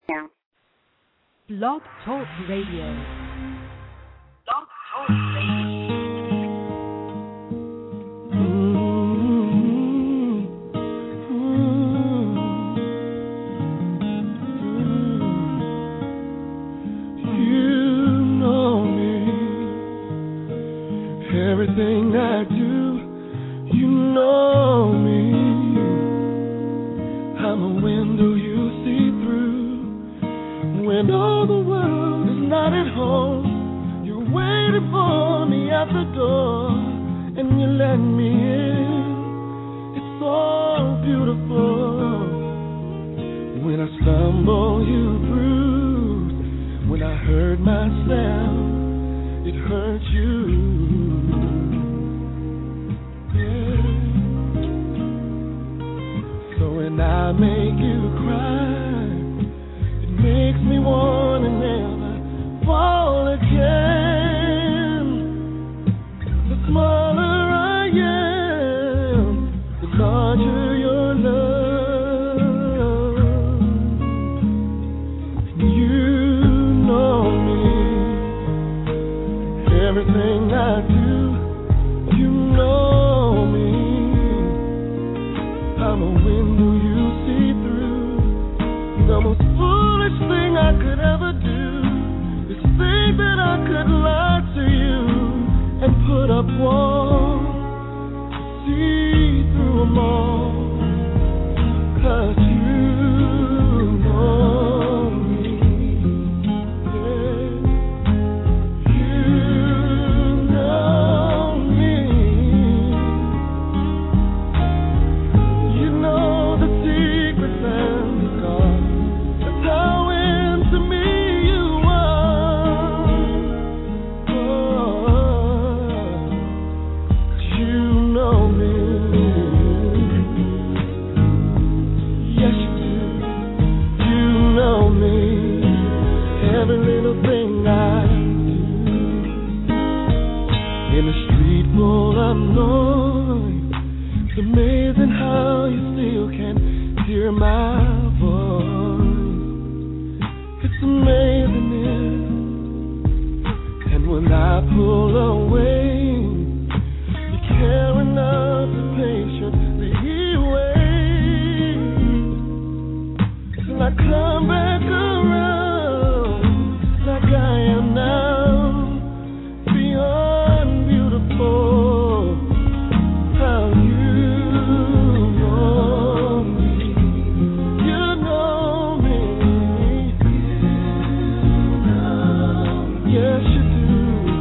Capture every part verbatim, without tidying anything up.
Blog Talk Radio. Blog Talk Radio. Everything I do, you know me. I'm a window you see through. When all the world is not at home, you're waiting for me at the door, and you let me in. It's so beautiful. When I stumble, you bruise. When I hurt myself, it hurts you. When I make you cry, it makes me want to never fall again. The smaller I am, the larger your love. You know me. Everything I do, you know me. I'm a window you see through. The most foolish thing I could ever do is think that I could lie to you and put up walls to see through them all. 'Cause you know me. Yeah. You know me. You know the secrets and the scars. That's how into me you are. Oh, 'cause you know me. Yes, you do. You know me. Every little thing I do. In a street full of noise, it's amazing how you still can hear my voice. It's amazing, yeah. And when I pull away, you care enough to patiently wait till I come back around like I am now. Beyond beautiful, how you know me. You know me. Yes, you do.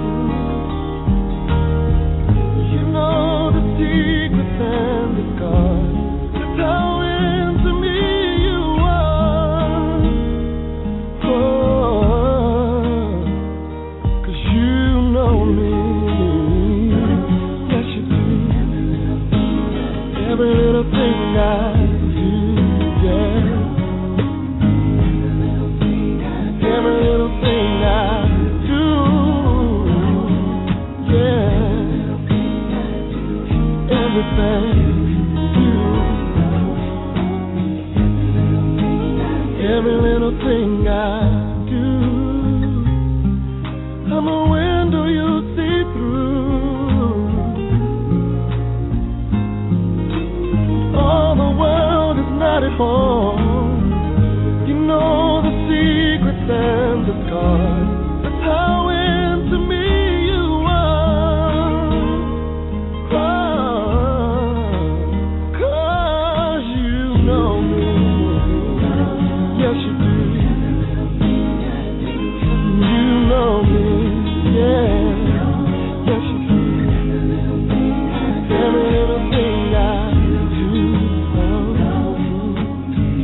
You know the secrets and the scars. That's how into me you are. Oh, 'cause you know me. Yes, you do. Every little thing I do, yeah. Every little thing I do, yeah. Everything you do. Every little thing I do. I'm a window you see through. All the world is not at home. You know the secrets and the scars. That's how into me you are. Oh, 'cause you know me. Yes, you do. You know me. Yeah. Yes, you do. Every little thing I do. Oh,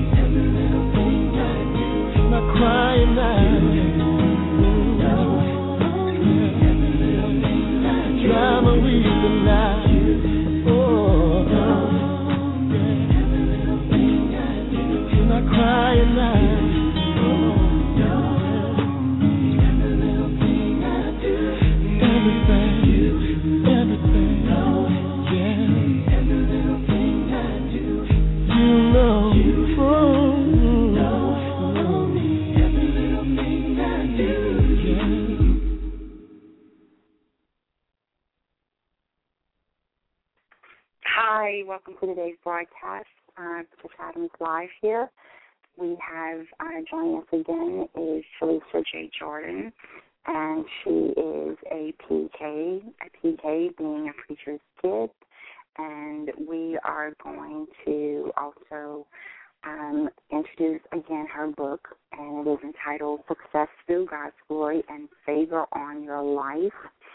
Hi, welcome to today's broadcast. Uh, Patricia Adams Live here. We have uh, joining us again is Felicia J. Jordan, and she is a P K, a P K being a preacher's kid, and we are going to also um, introduce again her book, and it is entitled Success Through God's Glory and Favor on Your Life.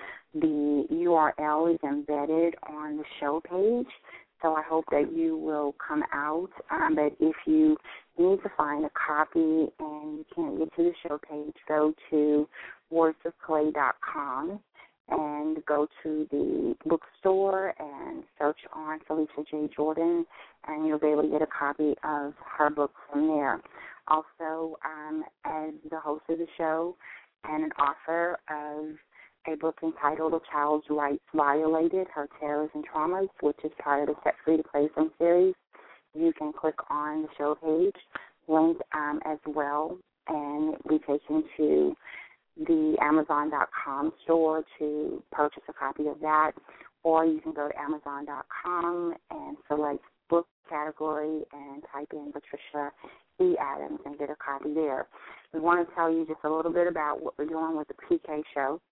The U R L is embedded on the show page, so I hope that you will come out. Um, but if you need to find a copy and you can't get to the show page, go to words of clay dot com and go to the bookstore and search on Felicia J. Jordan, and you'll be able to get a copy of her book from there. Also, um, as the host of the show and an author of a book entitled A Child's Rights Violated, Her Terrors and Traumas, which is part of the Set Free to Play Some series. You can click on the show page link um, as well and be taken to the amazon dot com store to purchase a copy of that, or you can go to amazon dot com and select book category and type in Patricia E. Adams and get a copy there. We want to tell you just a little bit about what we're doing with the P K show.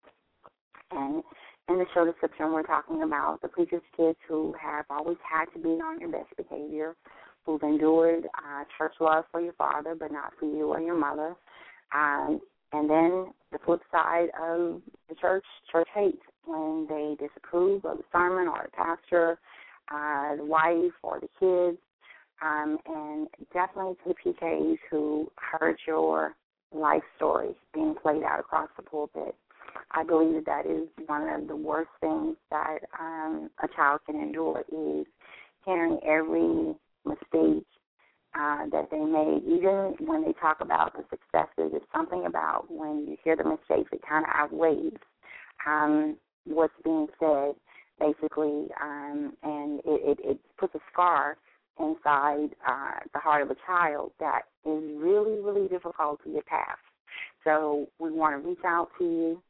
And in the show description, we're talking about the preacher's kids who have always had to be on your best behavior, who've endured uh, church love for your father, but not for you or your mother. Um, and then the flip side of the church, church hate, when they disapprove of the sermon or the pastor, uh, the wife or the kids. Um, and definitely to the P Ks who heard your life story being played out across the pulpit. I believe that that is one of the worst things that um, a child can endure is hearing every mistake uh, that they made. Even when they talk about the successes, it's something about when you hear the mistakes, it kind of outweighs um, what's being said, basically, um, and it, it, it puts a scar inside uh, the heart of a child that is really, really difficult to get past. So we want to reach out to you,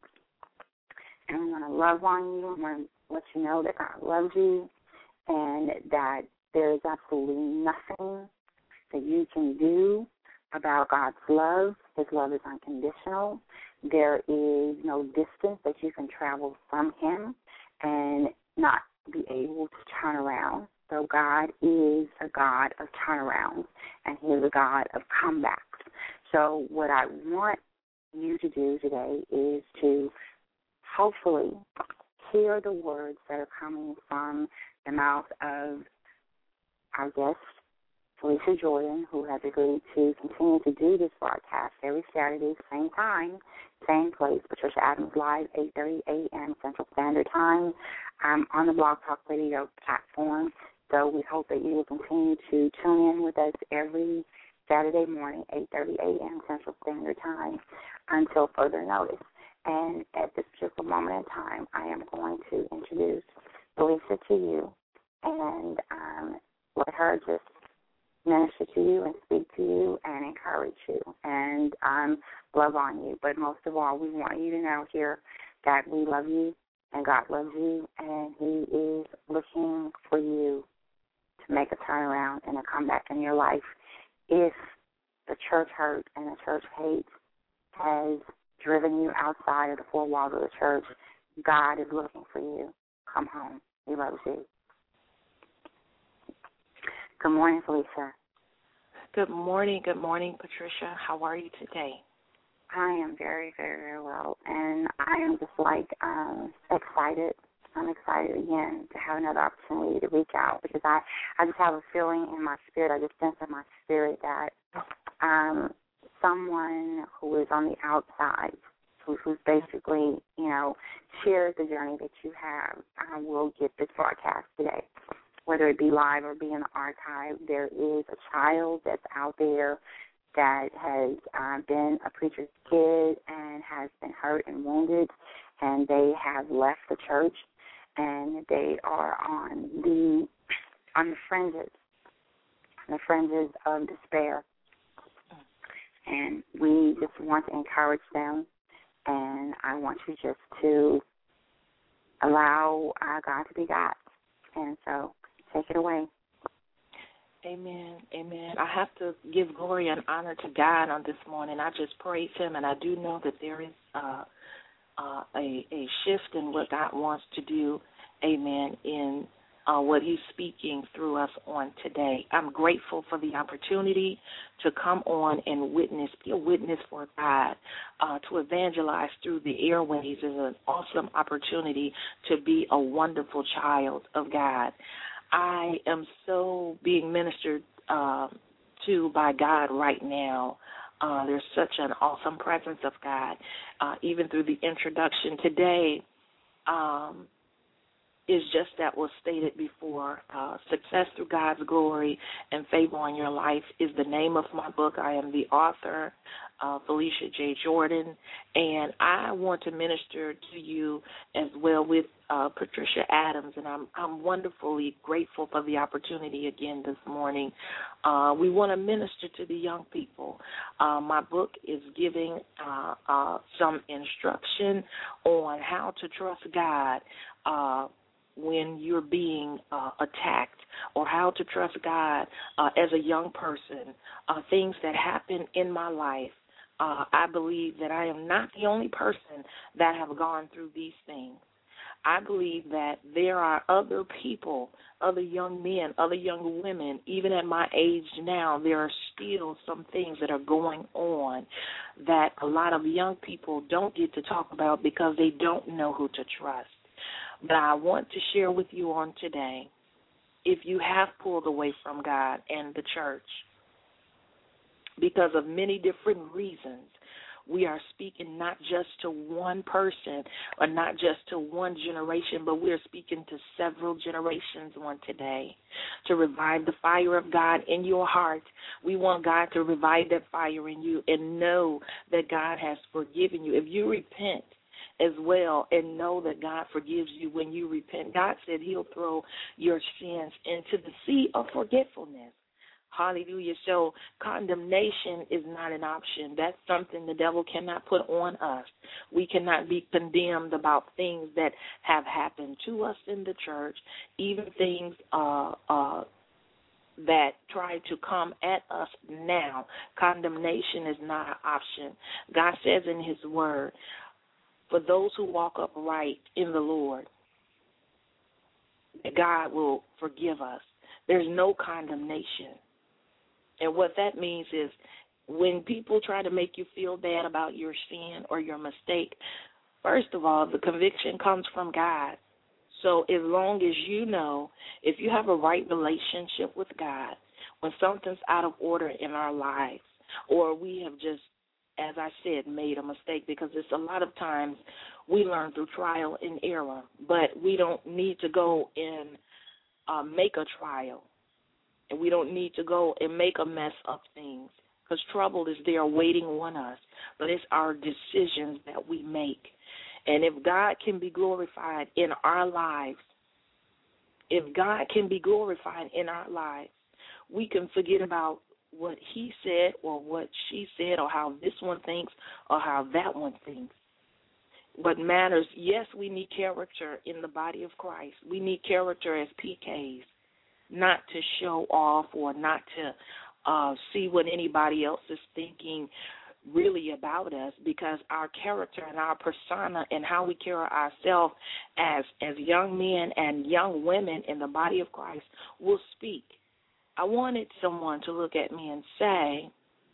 and we want to love on you. We want to let you know that God loves you and that there is absolutely nothing that you can do about God's love. His love is unconditional. There is no distance that you can travel from him and not be able to turn around. So God is a God of turnarounds, and he is a God of comebacks. So what I want you to do today is to hopefully hear the words that are coming from the mouth of our guest, Felicia Jordan, who has agreed to continue to do this broadcast every Saturday, same time, same place, Patricia Adams Live, eight thirty a.m. Central Standard Time, um, on the Blog Talk Radio platform. So we hope that you will continue to tune in with us every Saturday morning, eight thirty a.m. Central Standard Time, until further notice. And at this particular moment in time, I am going to introduce Felicia to you and um, let her just minister to you and speak to you and encourage you and um, love on you. But most of all, we want you to know here that we love you and God loves you, and he is looking for you to make a turnaround and a comeback in your life. If the church hurt and the church hate has driven you outside of the four walls of the church, God is looking for you. Come home. He loves you. Good morning, Felicia. Good morning. Good morning, Patricia. How are you today? I am very, very, very well. And I am just like um, excited. I'm excited again to have another opportunity to reach out because I, I just have a feeling in my spirit, I just sense in my spirit that um, someone who is on the outside, who, who's basically, you know, shared the journey that you have, uh, will get this broadcast today. Whether it be live or be in the archive, there is a child that's out there that has uh, been a preacher's kid and has been hurt and wounded, and they have left the church, and they are on the on the fringes, on the fringes of despair. And we just want to encourage them, and I want you just to allow uh, God to be God. And so Take it away. Amen. Amen. I have to give glory and honor to God on this morning. I just praise him, and I do know that there is uh, uh, a, a shift in what God wants to do, amen, in uh, what he's speaking through us on today. I'm grateful for the opportunity to come on and witness, be a witness for God, uh, to evangelize through the airways is an awesome opportunity to be a wonderful child of God. I am so being ministered uh, to by God right now. Uh, there's such an awesome presence of God, uh, even through the introduction today. Um, is just that was stated before. Uh, Success Through God's Glory and Favor on Your Life is the name of my book. I am the author, uh, Felicia J. Jordan, and I want to minister to you as well with uh, Patricia Adams, and I'm, I'm wonderfully grateful for the opportunity again this morning. Uh, we want to minister to the young people. Uh, my book is giving uh, uh, some instruction on how to trust God uh, when you're being uh, attacked, or how to trust God uh, as a young person, uh, things that happen in my life. Uh, I believe that I am not the only person that have gone through these things. I believe that there are other people, other young men, other young women, even at my age now, there are still some things that are going on that a lot of young people don't get to talk about because they don't know who to trust. But I want to share with you on today, if you have pulled away from God and the church because of many different reasons, we are speaking not just to one person or not just to one generation, but we are speaking to several generations on today to revive the fire of God in your heart. We want God to revive that fire in you and know that God has forgiven you. If you repent as well and know that God forgives you when you repent, God said he'll throw your sins into the sea of forgetfulness. Hallelujah. So condemnation is not an option. That's something the devil cannot put on us. We cannot be condemned about things that have happened to us in the church, even things uh, uh, that try to come at us now. Condemnation is not an option. God says in his word, for those who walk upright in the Lord, God will forgive us. There's no condemnation. And what that means is when people try to make you feel bad about your sin or your mistake, first of all, the conviction comes from God. So as long as you know, if you have a right relationship with God, when something's out of order in our lives, or we have just, as I said, made a mistake, because it's a lot of times we learn through trial and error, but we don't need to go and uh, make a trial. And we don't need to go and make a mess of things, because trouble is there waiting on us. But it's our decisions that we make. And if God can be glorified in our lives, if God can be glorified in our lives, we can forget about what he said or what she said or how this one thinks or how that one thinks. What matters, yes, we need character in the body of Christ. We need character as P Ks. Not to show off or not to uh, see what anybody else is thinking really about us, because our character and our persona and how we carry ourselves as as young men and young women in the body of Christ will speak. I wanted someone to look at me and say,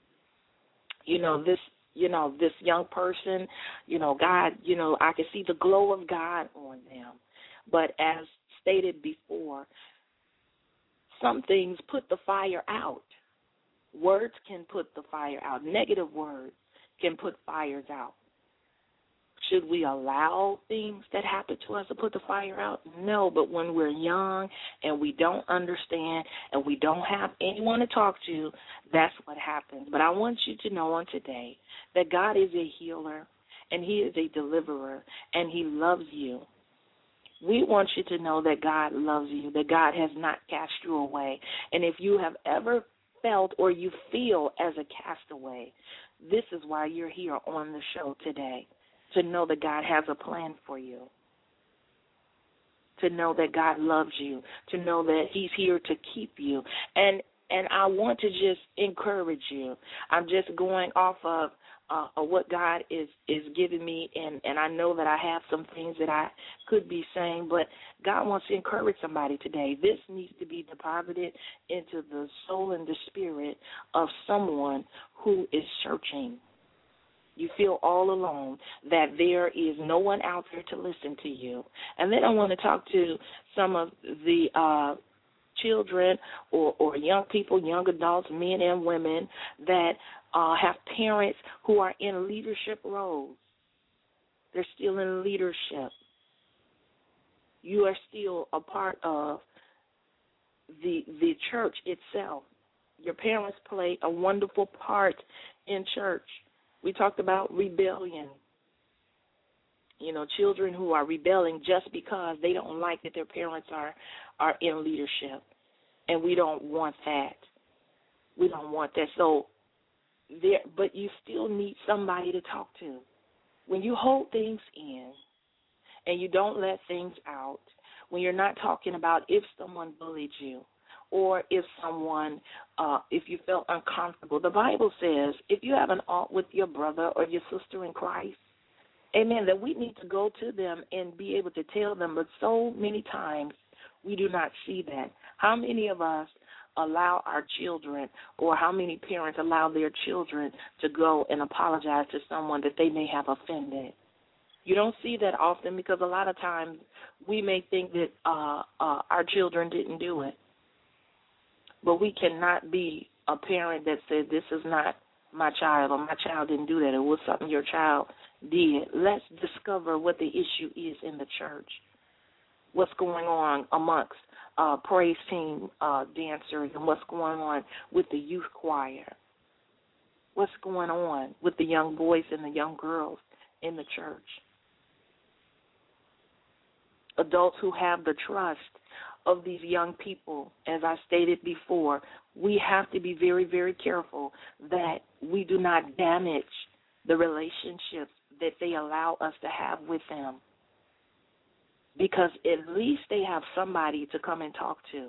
you know, this, you know, this young person, you know, God, you know, I can see the glow of God on them. But as stated before, some things put the fire out. Words can put the fire out. Negative words can put fires out. Should we allow things that happen to us to put the fire out? No, but when we're young and we don't understand and we don't have anyone to talk to, that's what happens. But I want you to know on today that God is a healer and he is a deliverer and he loves you. We want you to know that God loves you, that God has not cast you away. And if you have ever felt or you feel as a castaway, this is why you're here on the show today, to know that God has a plan for you. to know that God loves you, to know that he's here to keep you. And and I want to just encourage you. I'm just going off of uh, of what God is, is giving me, and, and I know that I have some things that I could be saying, but God wants to encourage somebody today. This needs to be deposited into the soul and the spirit of someone who is searching. You feel all alone, that there is no one out there to listen to you. And then I want to talk to some of the uh, children or, or young people, young adults, men and women that uh, have parents who are in leadership roles. They're still in leadership. You are still a part of the the church itself. Your parents play a wonderful part in church. We talked about rebellion. You know, children who are rebelling just because they don't like that their parents are, are in leadership. And we don't want that. We don't want that. So, there, but you still need somebody to talk to. When you hold things in and you don't let things out, when you're not talking about if someone bullied you, or if someone, uh, if you felt uncomfortable. The Bible says if you have an ought with your brother or your sister in Christ, amen, that we need to go to them and be able to tell them. But so many times we do not see that. How many of us allow our children, or how many parents allow their children to go and apologize to someone that they may have offended? You don't see that often, because a lot of times we may think that uh, uh, our children didn't do it. But we cannot be a parent that said, this is not my child, or my child didn't do that, or it was something your child did. Let's discover what the issue is in the church. What's going on amongst uh, praise team uh, dancers, and what's going on with the youth choir. What's going on with the young boys and the young girls in the church. Adults who have the trust of these young people, as I stated before, we have to be very, very careful that we do not damage the relationships that they allow us to have with them, because at least they have somebody to come and talk to.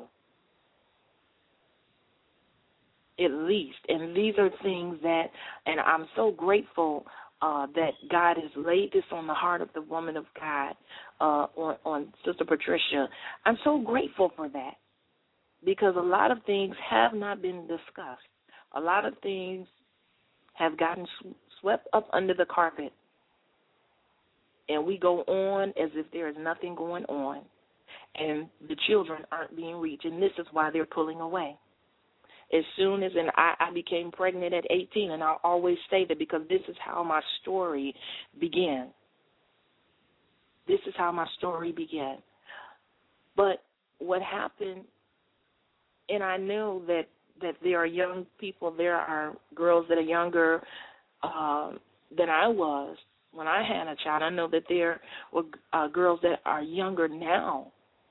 At least. And these are things that, and I'm so grateful Uh, that God has laid this on the heart of the woman of God, uh, on, on Sister Patricia. I'm so grateful for that, because a lot of things have not been discussed. A lot of things have gotten sw- swept up under the carpet, and we go on as if there is nothing going on, and the children aren't being reached, and this is why they're pulling away. As soon as, and I, I became pregnant at eighteen, and I'll always say that because this is how my story began. This is how my story began. But what happened, and I know that, that there are young people, there are girls that are younger um, than I was when I had a child. I know that there were uh, girls that are younger now,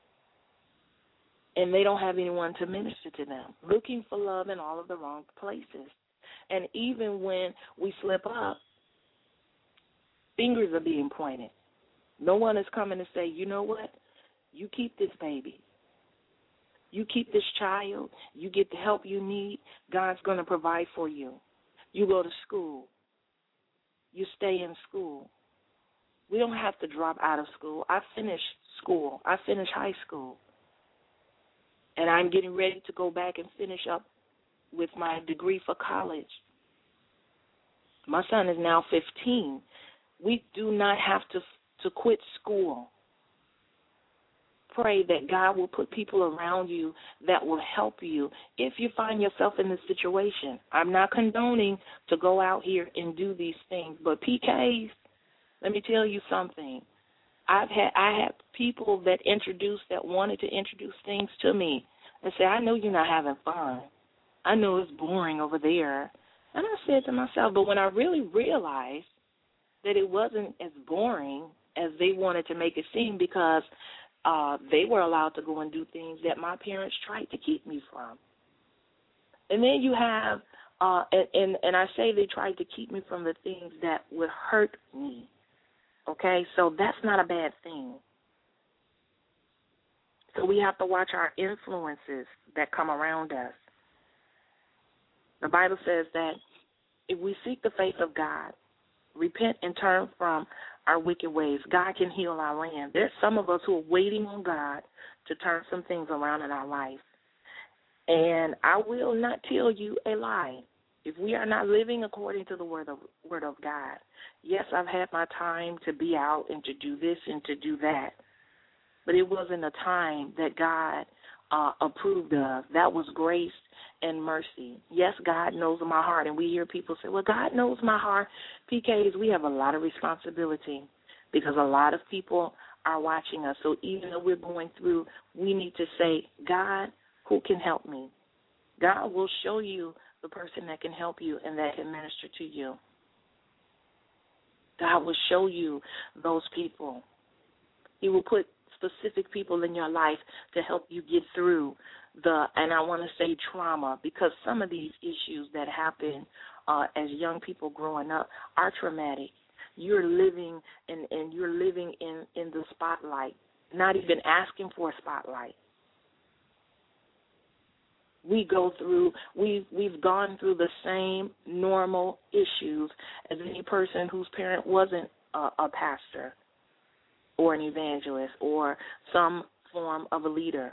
and they don't have anyone to minister to them, looking for love in all of the wrong places. And even when we slip up, fingers are being pointed. No one is coming to say, you know what, you keep this baby. You keep this child. You get the help you need. God's going to provide for you. You go to school. You stay in school. We don't have to drop out of school. I finished school. I finished high school. And I'm getting ready to go back and finish up with my degree for college. My son is now fifteen. We do not have to to quit school. Pray that God will put people around you that will help you if you find yourself in this situation. I'm not condoning to go out here and do these things, but P Ks, let me tell you something. I've had I had people that introduced that wanted to introduce things to me and say, I know you're not having fun. I know it's boring over there. And I said to myself, but when I really realized that it wasn't as boring as they wanted to make it seem, because uh, they were allowed to go and do things that my parents tried to keep me from. And then you have, uh, and, and, and I say they tried to keep me from the things that would hurt me. Okay, so that's not a bad thing. So we have to watch our influences that come around us. The Bible says that if we seek the face of God, repent and turn from our wicked ways, God can heal our land. There's some of us who are waiting on God to turn some things around in our life. And I will not tell you a lie. If we are not living according to the word of, word of God, yes, I've had my time to be out and to do this and to do that, but it wasn't a time that God uh, approved of. That was grace and mercy. Yes, God knows my heart, and we hear people say, well, God knows my heart. P Ks, we have a lot of responsibility because a lot of people are watching us. So even though we're going through, we need to say, God, who can help me? God will show you the person that can help you and that can minister to you. God will show you those people. He will put specific people in your life to help you get through the, and I want to say trauma, because some of these issues that happen uh, as young people growing up are traumatic. You're living and, and you're living in, in the spotlight, not even asking for a spotlight. We go through, we've, we've gone through the same normal issues as any person whose parent wasn't a, a pastor or an evangelist or some form of a leader.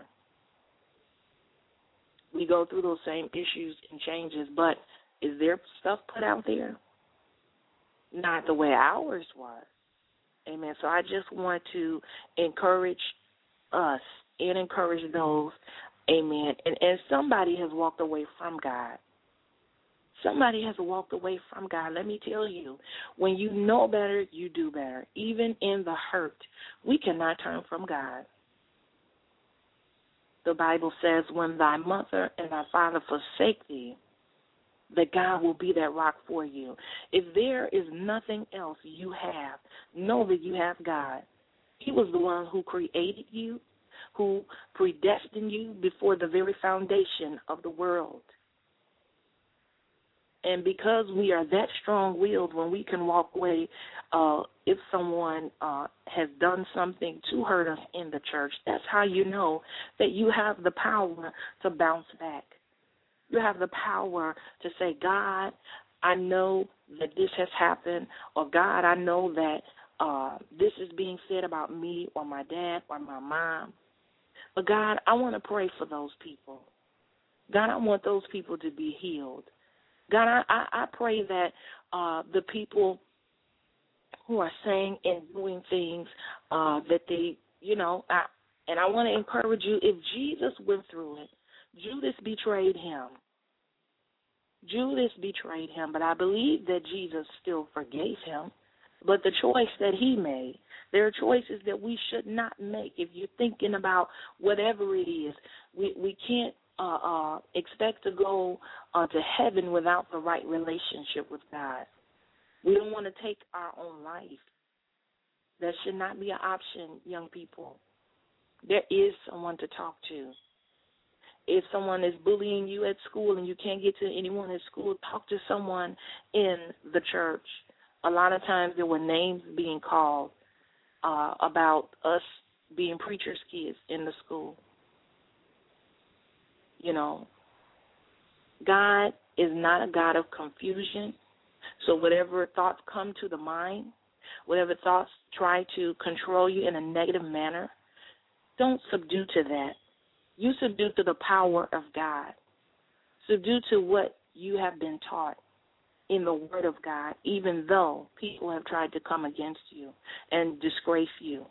We go through those same issues and changes, but is there stuff put out there? Not the way ours was. Amen. So I just want to encourage us and encourage those, amen. And, and somebody has walked away from God. Somebody has walked away from God. Let me tell you, when you know better, you do better. Even in the hurt, we cannot turn from God. The Bible says, when thy mother and thy father forsake thee, that God will be that rock for you. If there is nothing else you have, know that you have God. He was the one who created you, who predestined you before the very foundation of the world. And because we are that strong-willed, when we can walk away, uh, if someone uh, has done something to hurt us in the church, that's how you know that you have the power to bounce back. You have the power to say, God, I know that this has happened, or God, I know that uh, this is being said about me or my dad or my mom. But, God, I want to pray for those people. God, I want those people to be healed. God, I, I, I pray that uh, the people who are saying and doing things uh, that they, you know, I, and I want to encourage you, if Jesus went through it, Judas betrayed him. Judas betrayed him, but I believe that Jesus still forgave him. But the choice that he made, there are choices that we should not make. If you're thinking about whatever it is, we, we can't uh, uh, expect to go uh, to heaven without the right relationship with God. We don't want to take our own life. That should not be an option, young people. There is someone to talk to. If someone is bullying you at school and you can't get to anyone at school, talk to someone in the church. A lot of times there were names being called uh, about us being preachers' kids in the school. You know, God is not a God of confusion. So whatever thoughts come to the mind, whatever thoughts try to control you in a negative manner, don't subdue to that. You subdue to the power of God. Subdue to what you have been taught in the Word of God, even though people have tried to come against you and disgrace you.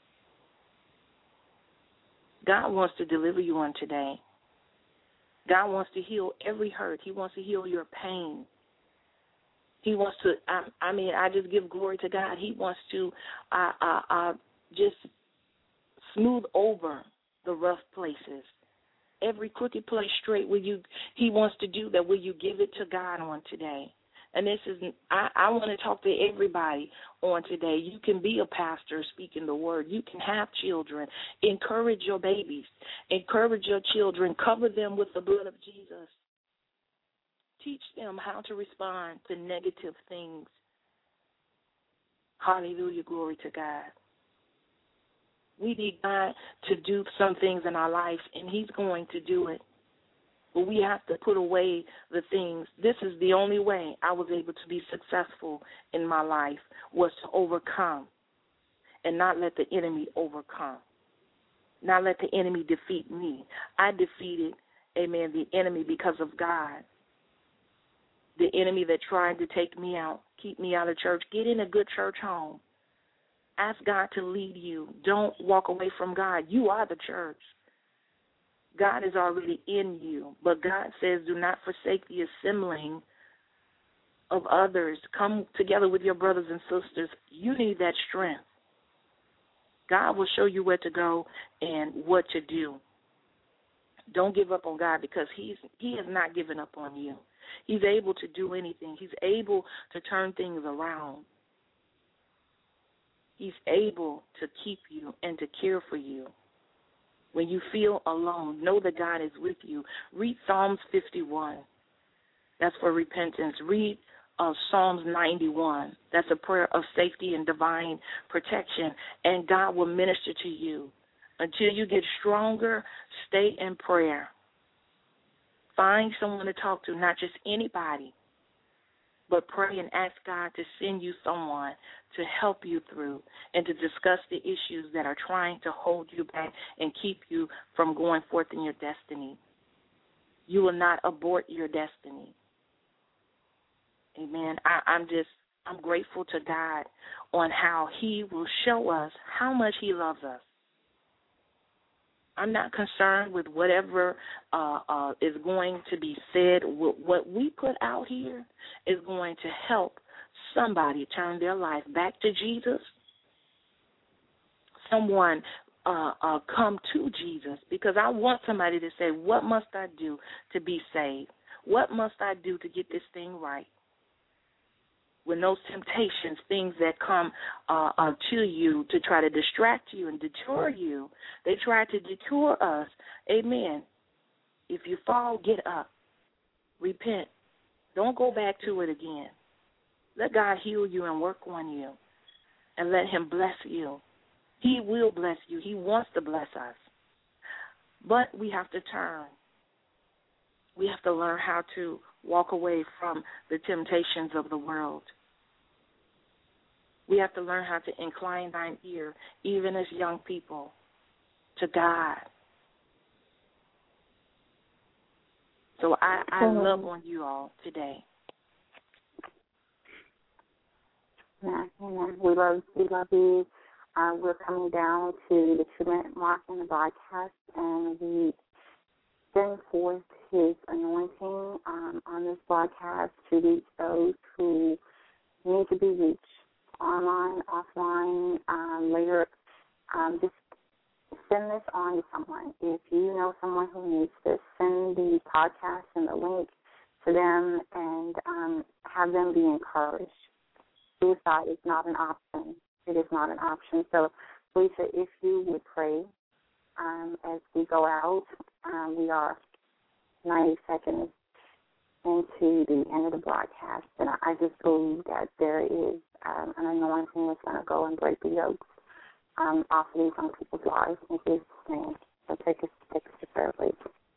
God wants to deliver you on today. God wants to heal every hurt. He wants to heal your pain. He wants to, I, I mean, I just give glory to God. He wants to uh, uh, uh, just smooth over the rough places. Every crooked place straight. Will you? He wants to do that. Will you give it to God on today? And this is, I, I want to talk to everybody on today. You can be a pastor speaking the word. You can have children. Encourage your babies. Encourage your children. Cover them with the blood of Jesus. Teach them how to respond to negative things. Hallelujah, glory to God. We need God to do some things in our life, and he's going to do it. But we have to put away the things. This is the only way I was able to be successful in my life, was to overcome and not let the enemy overcome, not let the enemy defeat me. I defeated, amen, the enemy because of God. The enemy that tried to take me out, keep me out of church, get in a good church home. Ask God to lead you. Don't walk away from God. You are the church. God is already in you. But God says, do not forsake the assembling of others. Come together with your brothers and sisters. You need that strength. God will show you where to go and what to do. Don't give up on God, because he's he has not given up on you. He's able to do anything. He's able to turn things around. He's able to keep you and to care for you. When you feel alone, know that God is with you. Read Psalms fifty-one. That's for repentance. Read uh, Psalms ninety-one. That's a prayer of safety and divine protection, and God will minister to you. Until you get stronger, stay in prayer. Find someone to talk to, not just anybody, but pray and ask God to send you someone to help you through and to discuss the issues that are trying to hold you back and keep you from going forth in your destiny. You will not abort your destiny. Amen. I, I'm just, I'm grateful to God on how he will show us how much he loves us. I'm not concerned with whatever uh, uh, is going to be said. What we put out here is going to help somebody turn their life back to Jesus, someone uh, uh, come to Jesus, because I want somebody to say, what must I do to be saved? What must I do to get this thing right? When those temptations, things that come uh, uh, to you to try to distract you and deter you, they try to detour us. Amen. If you fall, get up. Repent. Don't go back to it again. Let God heal you and work on you, and let him bless you. He will bless you. He wants to bless us. But we have to turn. We have to learn how to walk away from the temptations of the world. We have to learn how to incline thine ear, even as young people, to God. So I, I love on you all today. Yeah, amen. We love, we love you. Uh, we're coming down to the two-minute mark in the broadcast, and we bring forth his anointing um, on this broadcast to reach those who need to be reached, online, offline, um, later. Um, just send this on to someone. If you know someone who needs this, send the podcast and the link to them, and um, have them be encouraged. Suicide is not an option. It is not an option. So, Lisa, if you would pray um, as we go out, um, we are ninety seconds into the end of the broadcast, and I just believe that there is um, an anointing that's going to go and break the yokes um, off of these young people's lives in Jesus' name. So take us, take us to prayer, please.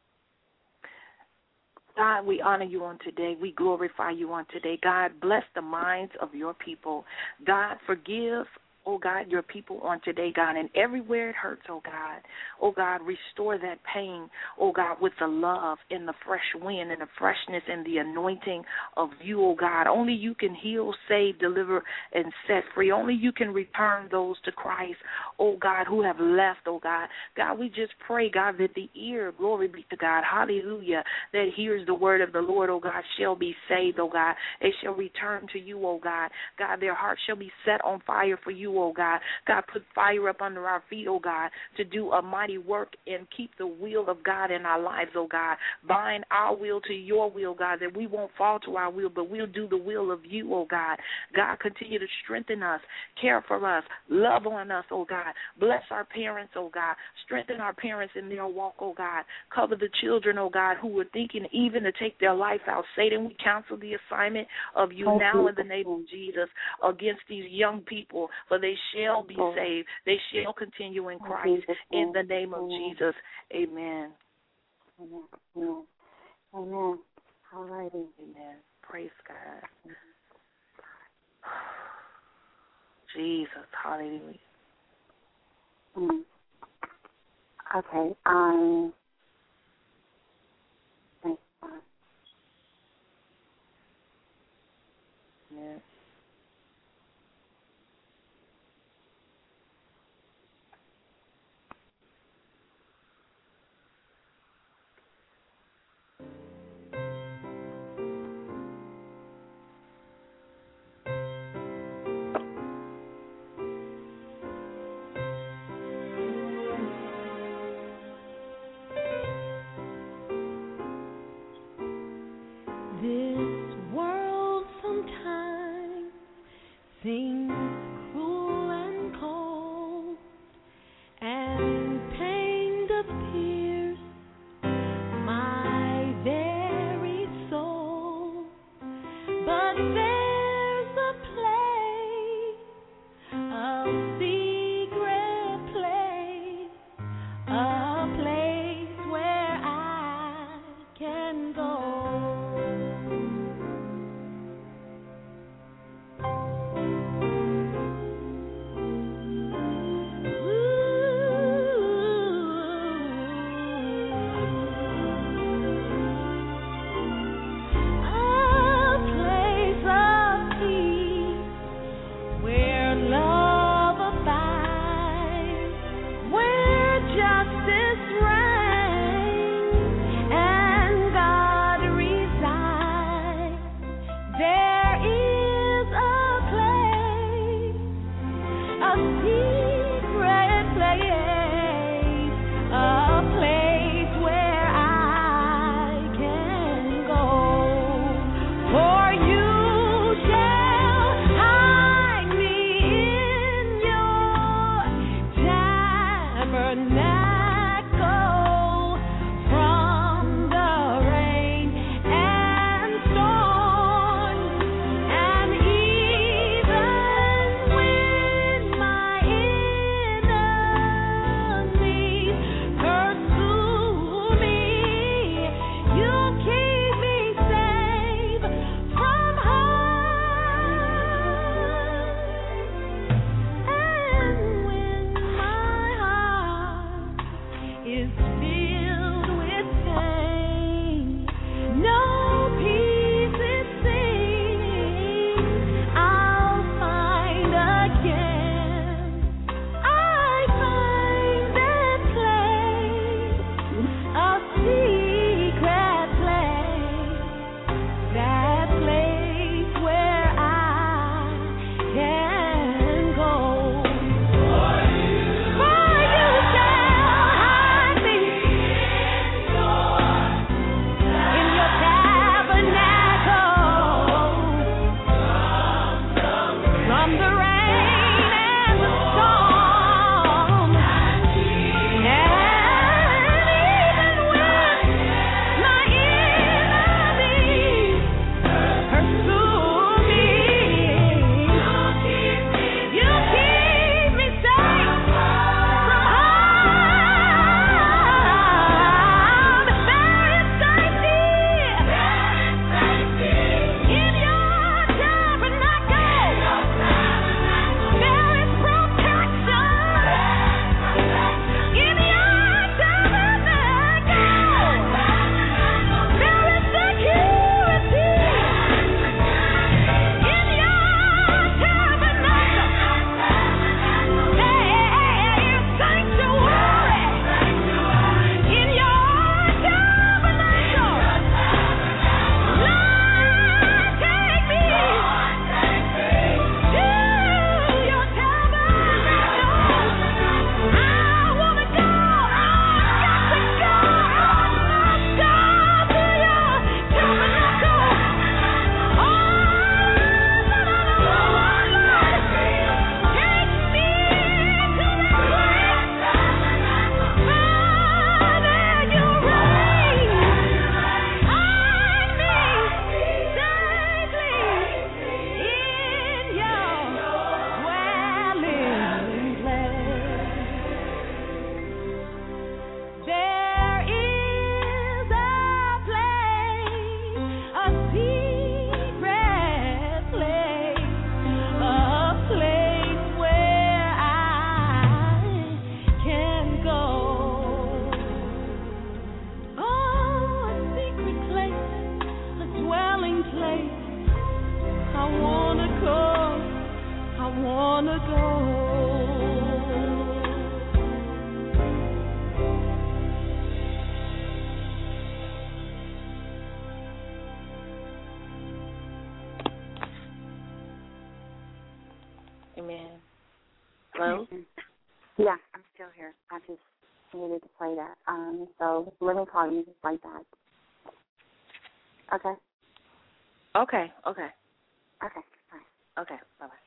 God, we honor you on today. We glorify you on today. God, bless the minds of your people. God, forgive, oh God, your people on today, God, and everywhere it hurts, oh God. Oh God, restore that pain, oh God, with the love and the fresh wind and the freshness and the anointing of you, oh God. Only you can heal, save, deliver, and set free. Only you can return those to Christ, oh God, who have left, oh God. God, we just pray, God, that the ear, glory be to God, hallelujah, that hears the word of the Lord, oh God, shall be saved, oh God. They shall return to you, oh God. God, their heart shall be set on fire for you, oh God. God, put fire up under our feet, oh God, to do a mighty work and keep the will of God in our lives, oh God. Bind our will to your will, God, that we won't fall to our will, but we'll do the will of you, oh God. God, continue to strengthen us, care for us, love on us, oh God. Bless our parents, oh God. Strengthen our parents in their walk, oh God. Cover the children, oh God, who are thinking even to take their life out. Satan, we cancel the assignment of you now in the name of Jesus against these young people, for they shall be saved. They shall continue in Christ. In the name of Jesus. Amen. Amen. Amen. Amen. All righty. Amen. Praise God. Jesus. Hallelujah. Mm. Okay. Um. Thanks, God. Yeah. This world sometimes seems cruel and cold, and pain does pierce my very soul. But there's a place, a secret place, a place where I can go. Amen. Hello? Yeah, I'm still here. I just needed to play that. Um, so let me call you just like that. Okay? Okay, okay. Okay, bye. Okay, bye-bye.